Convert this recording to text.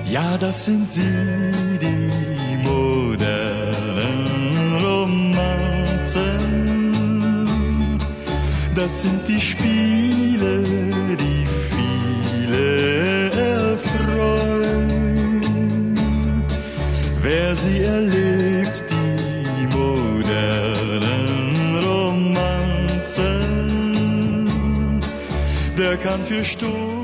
Ja, das sind sie, die modernen Romanzen. Das sind die Spiele, die viele erfreuen. Wer sie erlebt, die modernen Romanzen, der kann für Stunden